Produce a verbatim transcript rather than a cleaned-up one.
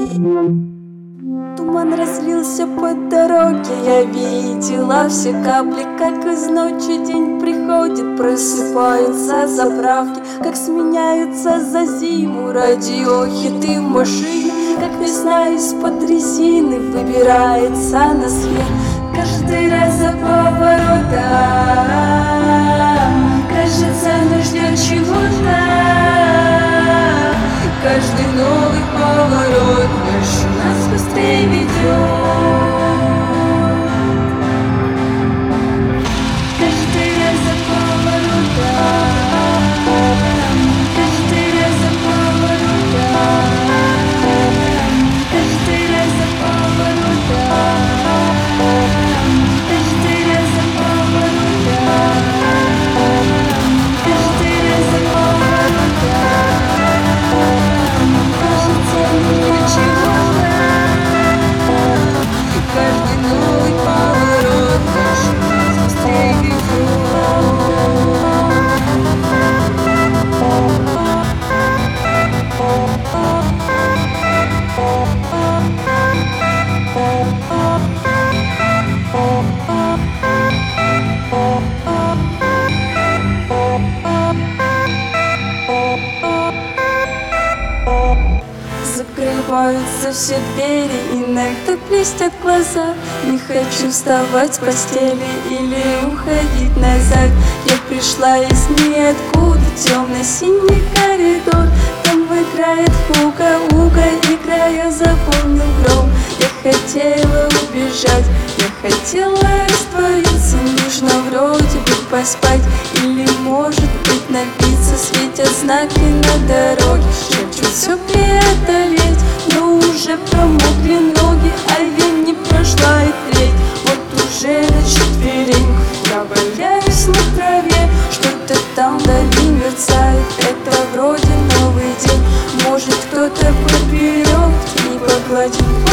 Туман разлился по дороге, я видела все капли, как из ночи день приходит. Просыпаются заправки, как сменяются за зиму радиохиты в машине, как весна из-под резины выбирается на свет. Каждый раз за поворотом кажется, нас ждет чего-то. Каждый новый поворот дальше нас быстрее ведет. Каждый раз за поворотом, каждый раз за поворотом, каждый раз за поворотом, каждый раз за поворотом, каждый раз за поворотом. Каждый новый поворот дальше нас быстрее закрываются все двери, иногда блестят глаза. Не хочу вставать с постели или уходить назад. Я пришла из ниоткуда, темно-синий коридор. Там играет хуга-уга, играя заполнил гром. Я хотела убежать, я хотела раствориться. Нужно вроде бы поспать или может быть напиться. Светят знаки на дороге, шепчут все преодолеть. Но уже промокли ноги, а я не прошла и треть. Вот уже на четвереньках я валяюсь на траве. Что-то там вдали мерцает, это вроде новый день. Может кто-то поберет и погладит